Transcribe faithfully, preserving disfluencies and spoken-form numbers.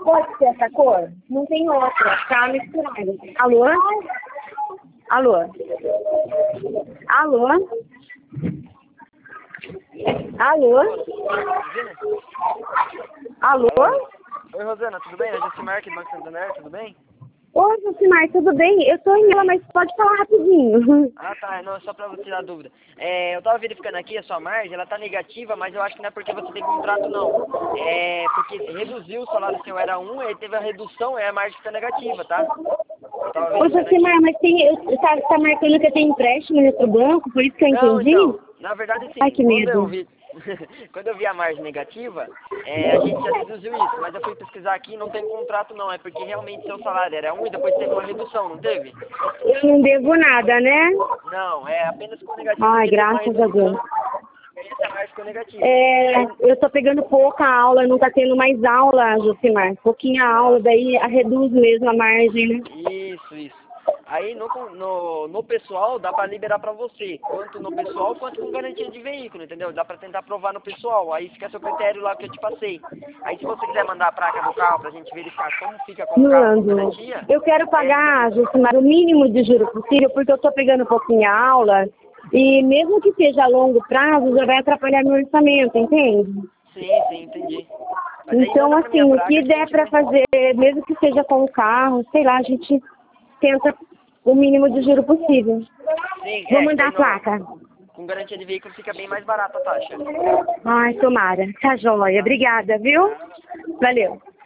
pode ser essa cor? Não tem outra, tá misturada. Alô? Alô? Alô? Alô? Alô? Oi, Rosana, tudo bem? É Josimar aqui do Banco Santander, tudo bem? Oi, Josimar, tudo bem? Eu tô em ela, mas pode falar rapidinho. Ah, tá, não, só pra você tirar dúvida. É, eu tava verificando aqui a sua margem, ela tá negativa, mas eu acho que não é porque você tem contrato, não. É porque reduziu o salário seu, era um, aí teve a redução, é a margem fica negativa, tá? Eu tava Ô, verificando Josimar, aqui. mas tem, eu, tá, tá marcando que eu tenho empréstimo no outro banco, por isso que eu Não, entendi? então, na verdade, Ai, assim, que quando eu medo. vi, quando eu vi a margem negativa, é, a gente já deduziu isso, mas eu fui pesquisar aqui, não tem contrato não, é porque realmente seu salário era um e depois teve uma redução, não teve? Eu não devo nada, né? Não, é apenas ficou negativo Ai, porque teve uma graças a redução, Deus. e aí essa margem ficou negativa. É, Aí, eu tô pegando pouca aula, não tá tendo mais aula, Josimar. Pouquinha aula, nossa, daí a- reduz mesmo a margem, né? isso, isso. Aí no, con- no, no pessoal dá pra liberar pra você, tanto no pessoal quanto com garantia de veículo, entendeu? Dá pra tentar provar no pessoal, aí fica a seu critério lá que eu te passei. Aí se você quiser mandar a placa do carro pra gente verificar como fica com o carro com Mando. garantia, Eu quero aí a gente pagar, avisa. Josimar, o mínimo de juro possível, porque eu tô pegando pouquinha aula e mesmo que seja a longo prazo, já vai atrapalhar meu orçamento, entende? Sim, sim, entendi. Mas aí Então, manda pra minha assim, o placa que que a der gente pra vê. fazer, mesmo que seja com o carro, sei lá, a gente tenta o mínimo de juro possível. Sim, Vou é, que mandar daí a no, placa. com garantia de veículo fica bem mais barata a taxa. Ai, tomara. Tá joia. Tá? Obrigada, viu? Tá. Valeu.